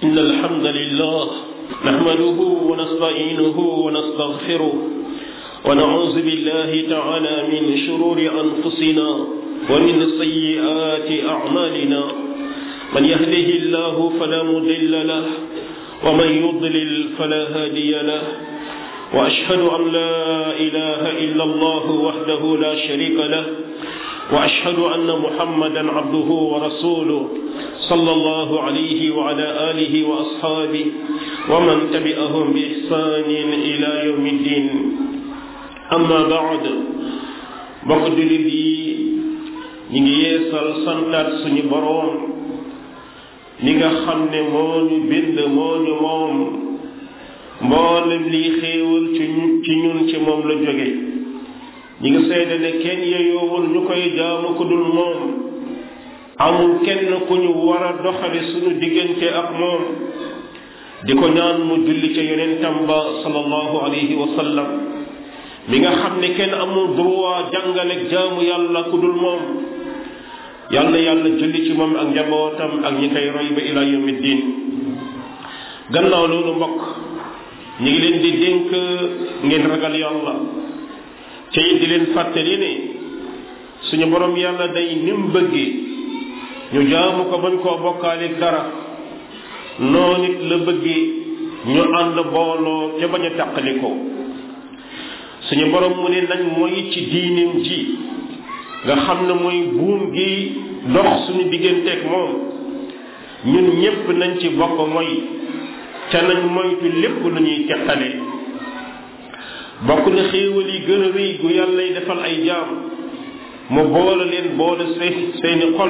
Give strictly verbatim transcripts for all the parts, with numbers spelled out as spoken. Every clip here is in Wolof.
إن الحمد لله نحمده ونستعينه ونستغفره ونعوذ بالله تعالى من شرور أنفسنا ومن سيئات أعمالنا من يهده الله فلا مضل له ومن يضلل فلا هادي له وأشهد أن لا إله إلا الله وحده لا شريك له وأشهد أن محمدا عبده ورسوله صلى الله عليه وعلى آله وأصحابه ومن تبعهم بإحسان إلى يوم الدين أما بعد بقد لي نيسال سانتات سوني بروم نيغا خامني مونو بند مونو موم mboolem lii xéewal ci ci ñun ci moom la jóge ñi nga seede ne kenn yeyoowul ñu koy jaamu ku dul moom amul kenn ku ñu war a doxale suñu diggante ak moom di ko ñaan mu julli ca yonentam ba sallallahu alayhi wa sallam mi nga xam ne kenn amul droit jàngale jaamu yàlla ku dul moom yàlla yàlla julli ci moom ak njabootam ak ñi koy roy ba ila yawmi diin gannaaw loolu mbokk ñu ngi leen di dénk ngeen ragal yàlla te it di leen fàttali ne suñu borom yàlla day nim bëggee ñu jaamu ko bañ koo bokkaale dara noonu it la bëggee ñu ànd booloo ca bañ a tàqali ko suñu borom mu ne nañ mooy ci diineem ji nga xam ne mooy buum gi dox suñu digganteeg moom ñun ñépp nañ ci bokk mooy te nañ moytu lépp lu ñuy teqale bokk na xéewal yi gën a rëy gu yàlla yi defal ay jaam mu boole leen boole seen seeni xol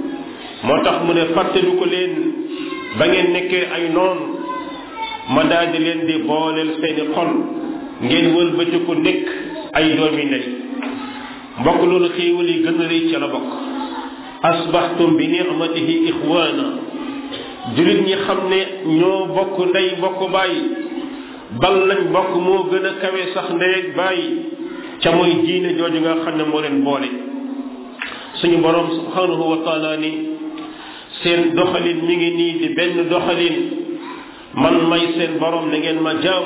moo tax mu ne fàttali ko leen ba ngeen nekkee ay noon ma daldi leen di booleel seeni xol ngeen wëlbati ko nekk ay doomi ndey mbokk loolu xéewal yi gën a rëy ca la bokk asbaxtum bi ni'matihi ixwaana julit ñi xam ne ñoo bokk ndey bokk bàyyi bal lañ bokk moo gën a kawe sax ndey ak bàyyi ca mooy diine jooju nga xam ne moo leen boole suñu borom subhanahu wa taala ni seen doxalin mi ngi nii di benn doxalin man may seen borom na ngeen ma jaam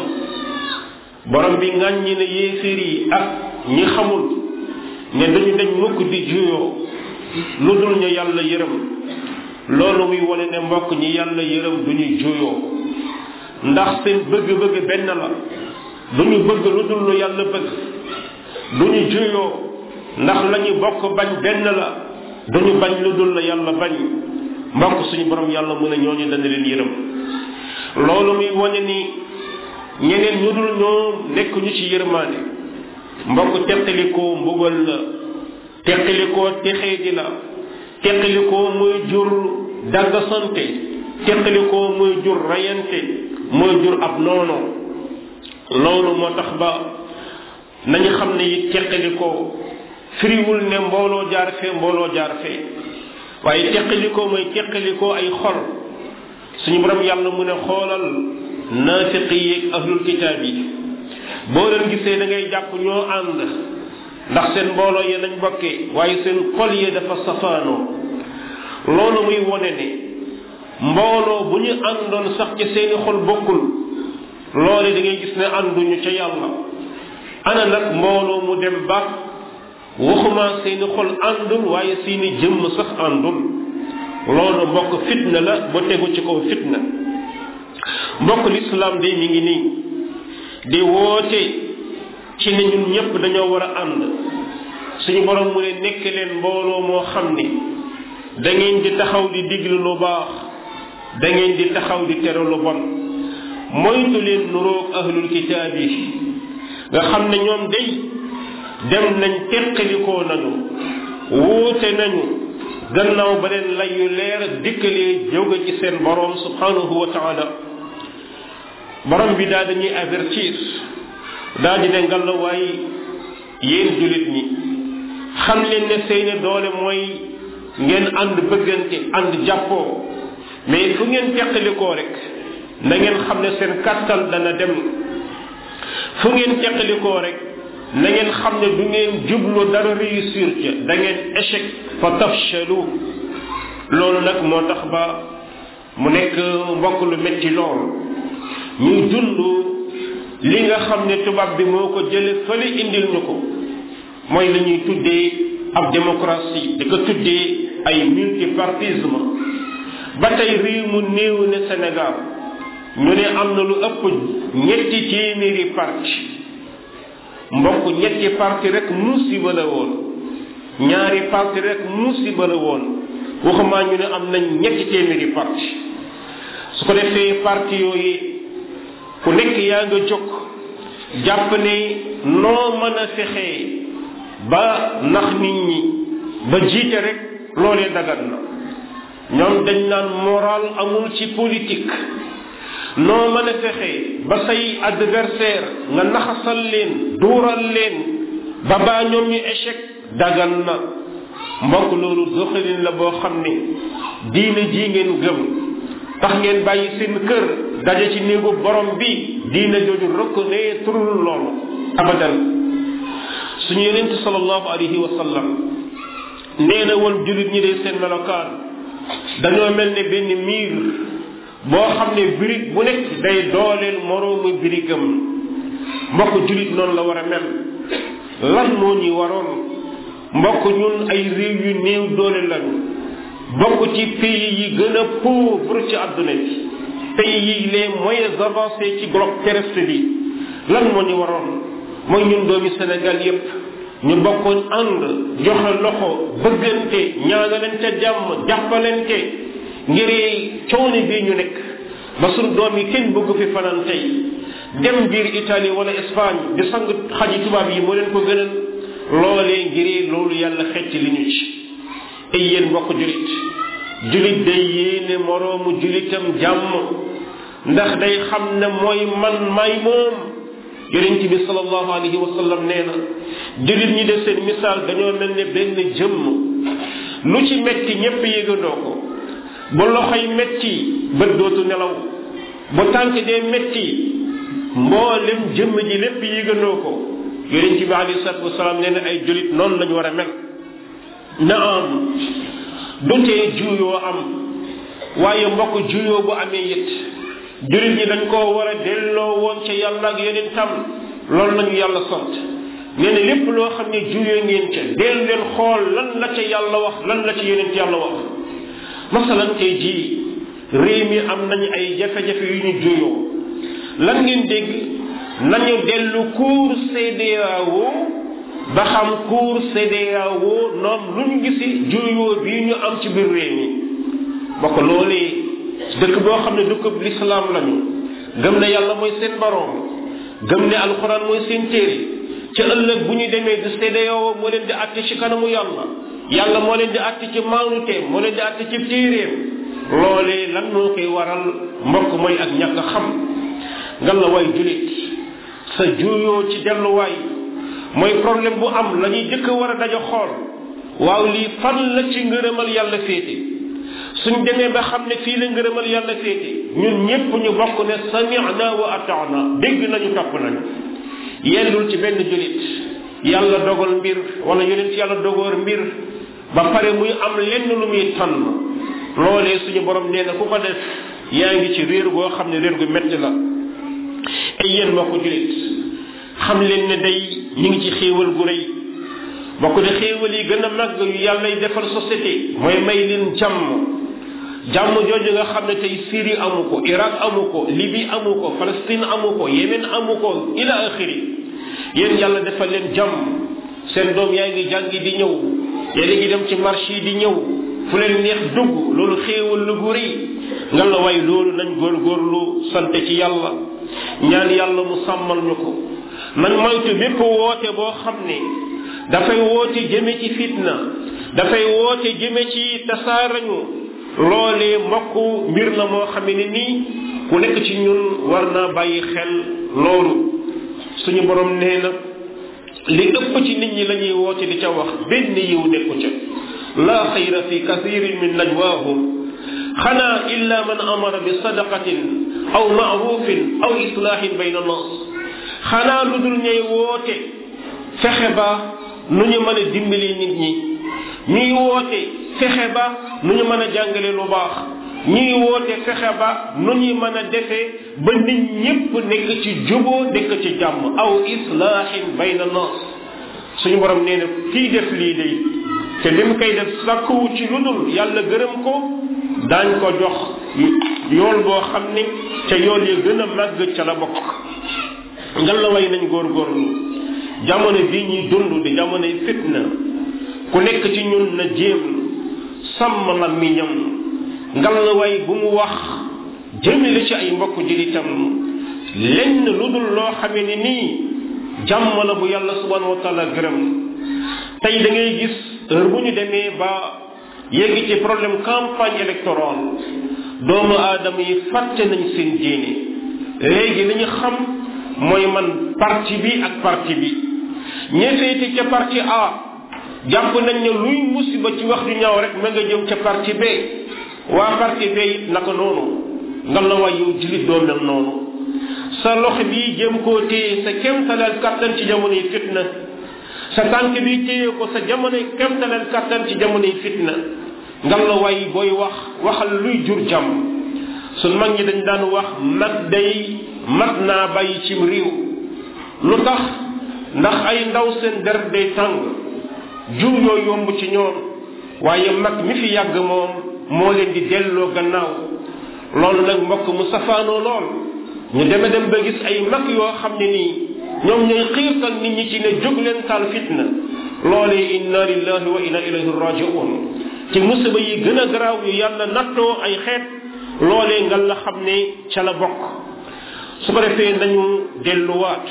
borom bi ŋàññi ne yéeféer yi ak ñi xamul ne dañu dañ mukk di juyoo lu dul ñu yàlla yërëm loolu muy wane ne mbokk ñi yàlla yërëm du ñu juyoo ndax seen bëgg-bëgg benn la du ñu bëgg lu dul lu yàlla bëgg du ñu juyoo ndax la ñu bokk bañ benn la du ñu bañ lu dul la yàlla bañ mbokk suñu borom yàlla mu ne ñooñu dana leen yërëm loolu muy wane ni ñeneen ñu dul ñoom nekk ñu ci yërmaane mbokk teqalikoo mbugal la teqalikoo texee di la teqalikoo muy jur dagg sante teqalikoo muy jur rayante muy jur ab noono loolu moo tax ba nañu xam ne it teqalikoo firiwul ne mbooloo jaar fee mbooloo jaar fee waaye teqalikoo mooy teqalikoo ay xol suñu borom yàlla mu ne xoolal naafiqi yeeg ahlul kitaab yi boo leen gisee da ngay jàpp ñoo ànd ndax seen mbooloo yi lañ bokkee waaye seen xol yi dafa safaanoo loolu muy wone ne mbooloo bu ñu àndoon sax ci seeni xol bokkul loolu da ngay gis ne ànduñu ca yàlla ana nag mbooloo mu dem ba waxuma seeni xol àndul waaye seeni jëmm sax àndul loolu mbokk fitna la ba tegu ci kaw fitna mbokk lislaam de mi ngi nii di woote ci ne ñun ñëpp dañoo war a ànd suñu borom mu ne nekk leen mbooloo moo xam ni da ngeen di taxaw di diglu lu baax da ngeen di taxaw di tere lu bon moytu leen nuroog ahlul kitaab yi nga xam ne ñoom day dem nañ teqalikoo nañu wuute nañu gannaaw ba leen lay yu leer dikkalee jóge ci seen borom subhanahu wa taala borom bi daal dañuy avertir daal di ne ngalla waay yéen jullit ñi xam leen ne seeni doole mooy ngeen ànd bëggante ànd jàppoo mais fu ngeen teqalikoo rek na ngeen xam ne seen kàttal dana dem fu ngeen teqalikoo rek na ngeen xam ne du ngeen jublu dara réussir ca da ngeen échec fa tafshalu loolu nag moo tax ba mu nekk mbokk lu metti lool ñuy dund li nga xam ne tubaab bi moo ko jële fële indil ñu ko mooy la ñuy tuddee ab démocratie di ko tuddee ay multipartisme ba tey réew mu néew ne Sénégal ñu ne am na lu ëpp ñetti téeméeri parti mbokk ñetti parti rek musiba la woon ñaari parti rek musiba la woon waxumaa ñu ne am nañ ñetti téeméeri parti su ko defee parti yooyu ku nekk yaa nga jóg jàpp ne noo mën a fexee ba nax nit ñi ba jiite rek loolee dagan na ñoom dañ naan moral amul ci politique noo mën a fexee ba say adversaire nga naxasal leen duural leen ba baa ñoom ñu échec dagan na mbokk loolu doxalin la boo xam ne diine ji ngeen gëm tax ngeen bàyyi seen kër daje ci néegu borom bi diine jooju reconnaître loolu abadan suñu yonent sallallahu alayhi wa sallam nee na woon jullit ñi de seen melokaan dañoo mel ne benn miir boo xam ne birig bu nekk day dooleel moroomu birigam mbokk jullit noonu la war a mel lan moo ñuy waroon mbokk ñun ay réew yu néew doole lañu bokk ci pays yi gën a pauvre ci àdduna bi pays yi les moyens avancés ci globe terrestre bi lan moo ñu waroon mooy ñun doomi Sénégal yépp ñu bokkoon ànd joxe loxo bëggante ñaanalante jàmm jàppalante ngir coono bii ñu nekk ba suñ doom yi kenn bëgg fi fanaan tey dem biir Italie wala Espagne di sang xaji tubaab yi moo leen ko gënal loolee ngir loolu yàlla xecc li ñu ci ay yéen mbokk julit julit day yéene moroomu julitam jàmm ndax day xam ne mooy man may moom yonent bi sallallahu alayhi wa sallam nee na julit ñi def seen misaal dañoo mel ne benn jëmm lu ci metti ñépp yëgandoo ko bu loxoy metti bët dootu nelaw bu tànk dee metti mboolem jëmm ji lépp yëgandoo ko yonent bi alayhi salaatu wasalaam nee na ay julit noonu lañu war a mel na am dutee juuyoo am waaye mbokk juuyoo bu amee it julit ñi dañ koo war a delloo woon ca yàlla ak yonentam loolu lañu yàlla sant nee na lépp loo xam ne juuyoo ngeen ca del leen xool lan la ca yàlla wax lan la ca yonent yàlla wax masalan tey jii réew mi am nañu ay jafe-jafe yu ñu juuyoo lan ngeen dégg nañu dellu cour C D A O ba xam cour C D A O noom lu ñu gisi juuyoo bii ñu am ci biir réew mi bokk loolee dëkk boo xam ne dëkk l'islam lañu gëm ne yàlla mooy seen boroom gëm ne alxuraan mooy seen téere ca ëllëg bu ñu demee di C D A O moo leen di àtte ci kanamu yàlla yàlla moo leen di àtte ci maanuteem moo leen di àtte ci téeréem loolee lan moo koy waral mbokk mooy ak ñàkk xam nga la way julit sa juuyoo ci delluwaay mooy problème bu am la ñuy jëkk war a daja xool waaw lii fan la ci ngërëmal yàlla féete suñ demee ba xam ne fii la ngërëmal yàlla féete ñun ñépp ñu bokk ne sami'na wa ata'na dégg nañu topp nañu yellul ci benn julit yàlla dogal mbir wala yonent yàlla dogoor mbir ba pare muy am lenn lu muy tànn loolee suñu borom nee na ku ko def yaa ngi ci réer goo xam ne réer gu metti la ay yéen mbokk julit xam leen ne day ñu ngi ci xéewal gu rëy bokk de xéewal yi gën a màgg yu yàlla y defal société mooy may leen jàmm jàmm jooju nga xam ne tey Syrie amu ko Irak amu ko Libye amu ko Palestine amu ko Yémen amu ko ila axiri yéen yàlla defal leen jàmm seen doom yaa ngi jàngi di ñëw yéen a ngi dem ci marché yi di ñëw fu leen neex dugg loolu xéewal lu gu rëy nga la way loolu nañ góorgóorlu sant ci yàlla ñaan yàlla mu sàmmal ñu ko nañ moytu bépp woote boo xam ne dafay woote jëme ci fitna dafay woote jëme ci tasaarañu loolee mbokk mbir la moo xam ne nii ku nekk ci ñun war naa bàyyi xel loolu suñu borom nee na li ëpp ci nit ñi la ñuy woote di ca wax benn yiw nekku ca laa xayra fi kathirin min najwaahum xanaa illa man amara bi sadaqatin aw maarufin aw islaahin bayna nas xanaa lu dul ñuy woote fexe ba nu ñu mën a dimbali nit ñi ñuy woote fexe ba nu ñu mën a jàngale lu baax ñuy woote fexe ba nu ñuy mën a defee ba nit ñépp nekk ci juboo nekk ci jàmm aw islaahin bayna nas suñu borom nee na kii def lii day te li mu koy def sàkkuwu ci lu dul yàlla gërëm ko daañ ko jox yool boo xam ne ca yool yi gën a màgg ca la bokk ngal la way nañ góorgóorlu jamono bii ñuy dund di jamonoy fitna ku nekk ci ñun na jéem sàmm la miñam ngal la way bu mu wax jëmale ci ay mbokk jullitam lenn lu dul loo xamee ni nii jàmm la bu yàlla subhanahu wa taala gërëm tey da ngay gis heure bu ñu demee ba yegg ci problème campagne électorale doomu aadama yi fàtte nañ seen diine léegi li ñu xam mooy man parti bi ak parti bi ñefeeti ca parti A jàpp nañ ne luy musiba ci wax ju ñaaw rek ma nga jëm ca parti B waa parti B it naka noonu nga la waay yow jullit doo mel noonu sa loxo bi jëm koo téye sa kéemtalal kattan ci jamonoy fitna sa tànk bi téye ko sa jamonoy kéemtalal kattan ci jamonoy fitna nga la waay booy wax waxal luy jur jàmm sun mag ñi dañ daan wax mag day mat naa bàyyi cim réew lu tax ndax ay ndaw seen der day tàng jur yoo yomb ci ñoom waaye mag mi fi yàgg moom moo leen di delloo gannaaw loolu nag mbokk mu safaanoo lool ñu deme dem ba gis ay mag yoo xam ne nii ñoom ñooy xiirtal nit ñi ci ne jóg leen taal fitna loolee inna lillahi wa inna ilayhi raji'un ci musiba yi gën a garaaw yu yàlla nattoo ay xeet loolee nga la xam ne ca la bokk su ko defee nañu delluwaat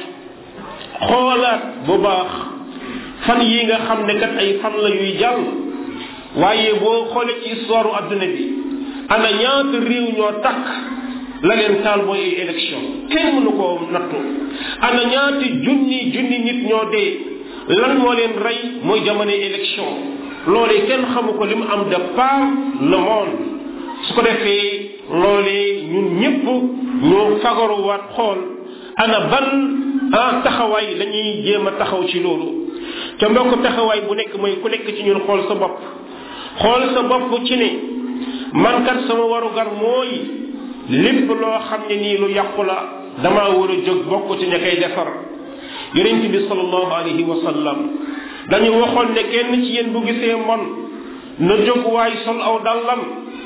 xoolaat bu baax fan yi nga xam ne kat ay fan la yuy jàll waaye boo xoolee ci histoire adduna bi ana ñaata réew ñoo takk la leen taal mooy ay élection kenn mënu koo nattu ana ñaati junni junni nit ñoo dee lan moo leen rey mooy jamonoy élection loolee kenn xamu ko li mu am de par le monde su ko defee loolee ñun ñëpp ñu fagaruwaat xool ana ban ah taxawaay la ñuy jéem a taxaw ci loolu te mbokk taxawaay bu nekk mooy ku nekk ci ñun xool sa bopp xool sa bopp ci ne man kat sama warugar mooy lépp loo xam ne nii lu yàqu la damaa war a jóg bokk ci ña koy defar yonent bi sallallahu alayhi wa sallam dañu waxoon ne kenn ci yéen bu gisee mbon na jóg waay sol aw dallam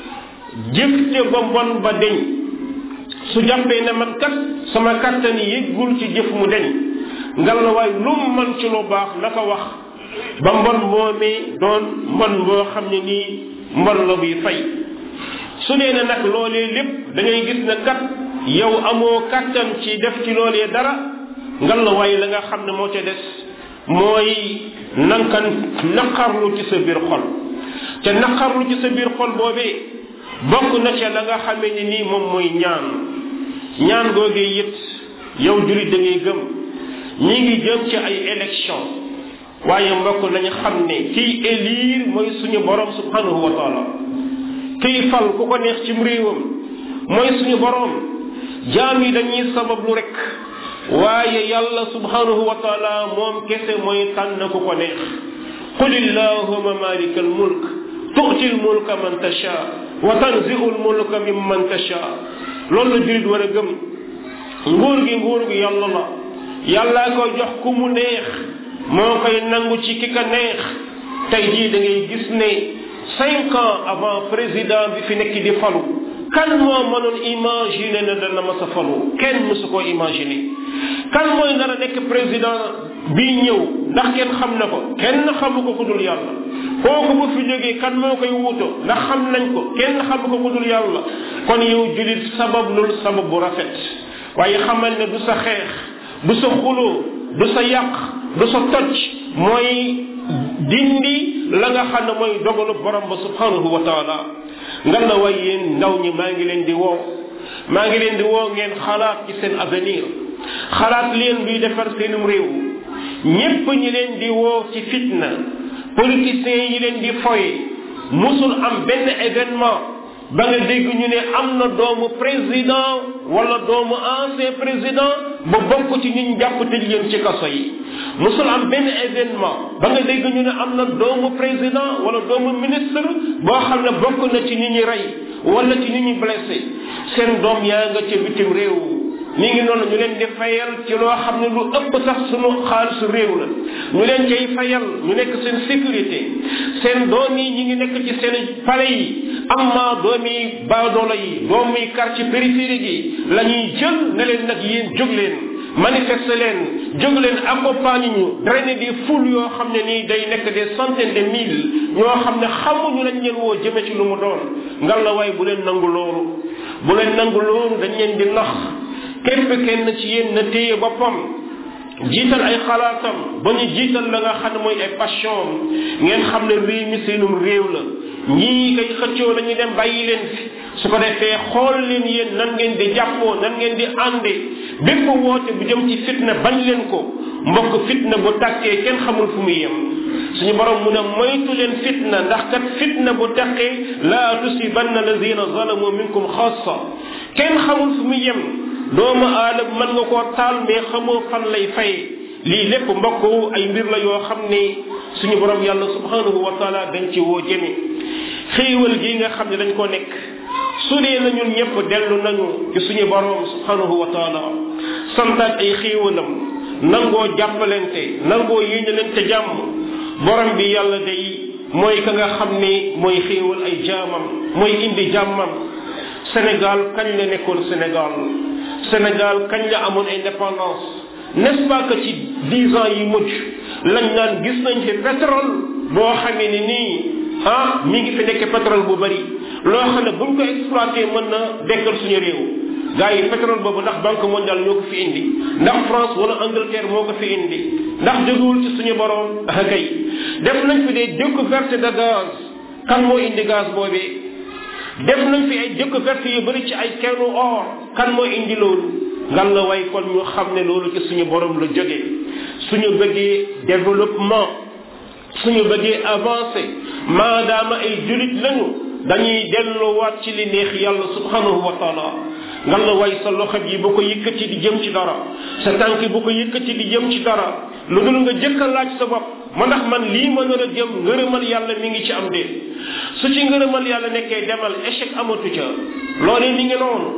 jëfte ba mbon ba deñ su jàppee ne man kat sama kàttan yëggul ci jëf mu deñ ngal la waay lu mu man ci lu baax na ko wax ba mbon moomee doon mbon boo xam ne nii mbon la buy fay su dee ne nag loolee lépp da ngay gis ne kat yow amoo kàttan ci def ci loolee dara ngal la waay la nga xam ne moo ca des mooy nanka naqarlu ci sa biir xol te naqarlu ci sa biir xol boobee bokk na ca la nga xamee ni nii moom mooy ñaan ñaan googee it yow julit da ngay gëm ñi ngi jëm ci ay élection waaye mbokk nañu xam ne kiy élire mooy suñu borom subhanahu wa taala kiy fal ku ko neex cim réewam mooy suñu borom jaam yi dañuy sabablu rek waaye yàlla subhanahu wa taala moom kese mooy tànn ku ko neex qul illahumma malikal mulk tu'ti al mulka man tasha wa tanzi'u al mulka mimman tasha loolu la julit war a gëm nguur gi nguur gi yàlla la yàllaa koy jox ku mu neex moo koy nangu ci ki ka neex tey jii da ngay gis ne cinq ans avant président bi fi nekk di falu kan moo mënoon imaginer ne dana ma sa falu kenn mësu koo imaginer kan mooy nar a nekk président bii ñëw ndax kenn xam na ko kenn xamu ko ku dul yàlla kooku bu fi jógee kan moo koy wuuto ndax xam nañ ko kenn xamu ko ku dul yàlla kon yow julit sabab lul sabab bu rafet waaye xamal ne du sa xeex du sa xuloo du sa yàq du sa toj mooy dindi la nga xam ne mooy dogalu borom ba subhanahu wa taala nga la way yéen ndaw ñi maa ngi leen di woo maa ngi leen di woo ngeen xalaat ci seen avenir xalaat leen luy defar seenum réew ñépp ñi leen di woo ci fitna politiciens yi leen di foye musul am benn événement ba nga dégg ñu ne am na doomu président wala doomu ancien président ba bokk ci ñi jàpp tëj leen ci kaso yi musul am benn événement ba nga dégg ñu ne am na doomu président wala doomu ministre boo xam ne bokk na ci ñi ñi rey wala ci ñu ñu blessé seen doom yaa nga ca bitim réew mi ngi noonu ñu leen di fayal ci loo xam ne lu ëpp sax sunu xaalisu réew la ñu leen cay fayal ñu nekk seen sécurité seen doom yi ñi ngi nekk ci seen palais yi amma doomi baadoola yi doomi quartier périphérique yi la ñuy jël ne leen nag yéen jóg leen manifester leen jóg leen accompagner ñu drainer des foules yoo xam ne nii day nekk des centaines de mille ñoo xam ne xamuñu lañ leen woo jëme ci lu mu doon ngal la waaye bu leen nangu loolu bu leen nangu loolu dañ leen di nax képp kenn ci yéen na téye boppam jiital ay xalaatam ba ñu jiital la nga xam ne mooy ay passion ngeen xam ne réew mi seenum réew la ñii kay xëccoo la ñu dem bàyyi leen fi su ko defee xool leen yéen nan ngeen di jàppoo nan ngeen di ànde bépp woote bu jëm ci fitna bañ leen ko mbokk fitna bu tàkkee kenn xamul fu muy yem suñu borom mu ne moytu leen fitna ndax kat fitna bu tàkkee laa tusibanna lazina zalamu minkum xaassa kenn xamul fu muy yem doomu aadama mën nga koo taal mais xamoo fan lay fay lii lépp mbokk ay mbir la yoo xam ne suñu borom yàlla subhanahu wa taala dañ ci woo jëme xéewal gi nga xam ne dañ ko nekk su dee na ñun ñëpp dellu nañu ci suñu borom subhanahu wa taala santaat ay xéewalam nangoo jàppalente nangoo yéenalente jàmm borom bi yàlla day mooy ka nga xam ne mooy xéewal ay jaamam mooy indi jàmmam Sénégal kañ la nekkoon Sénégal Sénégal kañ la amoon indépendance n'est-ce pas que ci dix ans yi mujj lañ naan gis nañ fi pétrole boo xamee ni nii ah mi ngi fi nekk pétrole bu bari loo xam ne buñ ko exploité mën na dekkal suñu réew gars yi pétrole boobu ndax banque mondiale ñoo ko fi indi ndax France wala Angleterre moo ko fi indi ndax jógewul ci suñu borom ah kay def nañ fi des découvertes de gaz kan moo indi gaz boobee def nañ fi ay découverte yu bari ci ay keenu or kan moo indi loolu ngan la way kon ñu xam ne loolu ci suñu borom la jógee suñu bëggee développement suñu bëggee avancé maadaama ay julit lañu dañuy delluwaat ci li neex yàlla subhanahu wa taala ngan la way sa loxo yi bu ko yëkkati di jëm ci dara sa tànk bu ko yëkkati di jëm ci dara lu dul nga jëkk a laaj sa bopp ma ndax man lii ma nar a jëm ngërëmal yàlla mi ngi ci am de su ci ngërëmal yàlla nekkee demal échec amatu ca loolee mi ngi noonu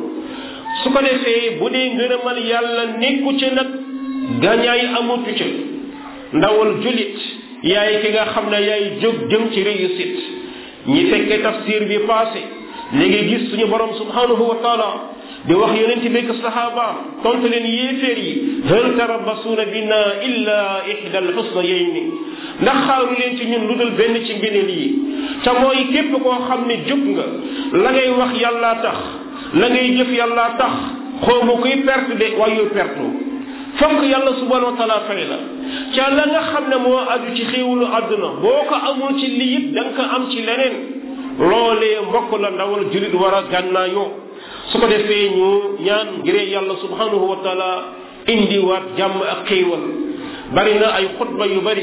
su ko defee bu dee ngërëmal yàlla nekku ca nag gañaay amatu ca ndawal julit yaay ki nga xam ne yaay jóg jëm ci réussite ñi fekkee tafsir bi passé li ngi gis suñu borom subhanahu wa taala di wax yonent bi ak sahabaam tontu leen yéeféer yi hal tarabbasuuna bina illa ihda alxusnayayni ndax xaaru leen ci ñun lu dul benn ci ngëneel yi te mooy képp koo xam ne jóg nga la ngay wax yàllaa tax la ngay jëf yàllaa tax xawma kuy perte de waaye yow perte fokk yàlla subhanahu wa taala fay la ca la nga xam ne moo aju ci xéewalu àdduna boo ko amul ci lii it da nga ko am ci leneen loolee mbokk la ndawal julit war a gànnaayoo su ko defee ñu ñaan ngir yàlla subhanahu wa taala indiwaat jàmm ak xéewal bari na ay xutba yu bari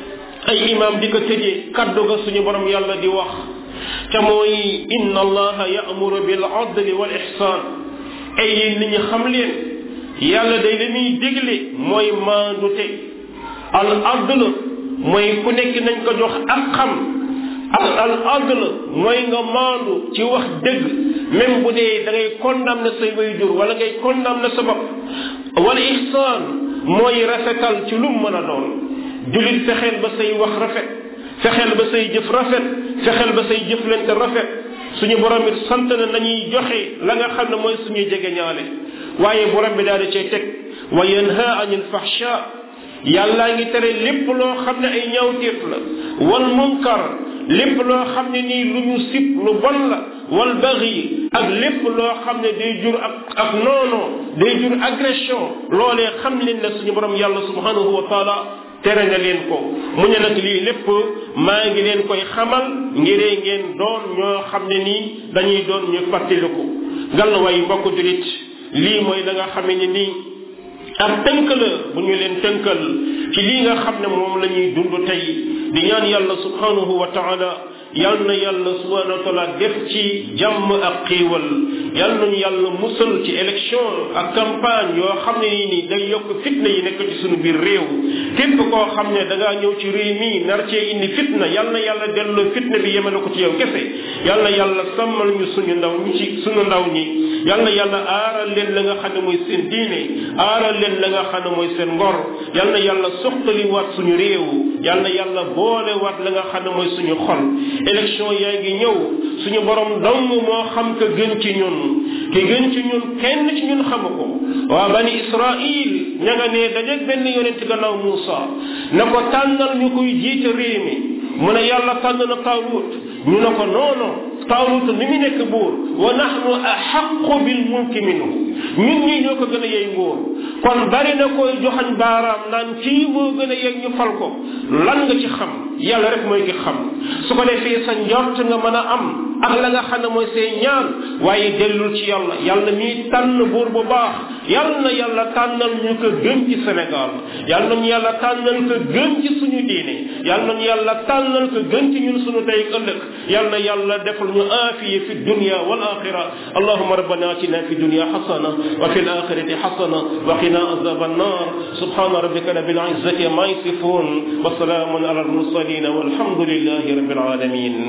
ay imam di ko tëjee kaddu ga suñu borom yàlla di wax te mooy inna allaha ya'muru bil adli wal ihsan ay yéen nit ñi xam leen yàlla day la ñuy dégle mooy maandute al adl mooy ku nekk nañ ko jox ak xam al al adl mooy nga maandu ci wax dëgg même bu dee da ngay condamner say waajur wala ngay condamner sa bopp wala ihsan mooy rafetal ci lu mën a doon julit fexeel ba say wax rafet fexeel ba say jëf rafet fexeel ba say jëflante rafet suñu borom it sant na nañuy joxe la nga xam ne mooy suñuy jege ñaale waaye borom bi daal di cay teg wa yanha anil fahsha yàllaa ngi tere lépp loo xam ne ay ñaawteef la wal munkar lépp loo xam ne nii lu ñu sib lu bon la wal baghi ak lépp loo xam ne day jur ak ak noono day jur agression loolee xam leen ne suñu borom yàlla subhanahu wa taala tere na leen ko mu ne nag lii lépp maa ngi leen koy xamal ngiree ngeen doon ñoo xam ne nii dañuy doon ñu fàttaliku ngal way mbokk julit lii mooy la nga xamee ne nii ab tënk la bu ñu leen tënkal ci lii nga xam ne moom la ñuy dund tey di ñaan yàlla subhanahu wa taala yal na yàlla subhanahu wa taala def ci jàmm ak xiiwal yal nañu yàlla musal ci élection ak campagne yoo xam ne ni day yokk fitna yi nekk ci suñu biir réew képp koo xam ne da ngaa ñëw ci réew mi nar cee indi fitna yal na yàlla delloo fitna bi yemale ko ci yow kese yal na yàlla sàmmal ñu suñu ndaw ñi ci suñu ndaw ñi yal na yàlla aaral leen la nga xam ne mooy seen diine aaral leen la nga xam ne mooy seen ngor yal na yàlla soxtali waat suñu réew yal na yàlla boole waat la nga xam ne mooy suñu xol élection yaa ngi ñëw suñu borom dong moo xam ka gën ci ñun ki gën ci ñun kenn ci ñun xamu ko waa bani Israil ña nga ne dajeeg benn yonent gannaaw Muusa na ko tànnal ñu koy jiite réew mi mu ne yàlla tànn na Taalut ñu ne ko noono Taalut ni mu nekk buur wa nahnu ahaqqu bil mulki minhu ñun ñii ñoo ko gën a yey nguur kon bari na koy joxañ baaraam naan kii moo gën a yey ñu fal ko lan nga ci xam yàlla rek mooy ki xam su ko defee sa njort nga mën a am ak la nga xam ne mooy say ñaan waaye dellul ci yàlla yàlla mii tànn buur bu baax yàlla na yàlla tànnal ñu ko gën ci Sénégal yàlla nañu yàlla tànnal ko gën ci suñu diine yàlla nañu yàlla tànnal ko gën ci ñun suñu tey ëllëg yàlla na yàlla defal ñu aafiya fi dunya wal axira allahumma rabbana atina fi dunya hasana wa fil akhirati hasana wa qina azaban nar subhana rabbika rabbil izzati amma yasifun wa salamun ala al mursalin walhamdulillahi rabbil alamin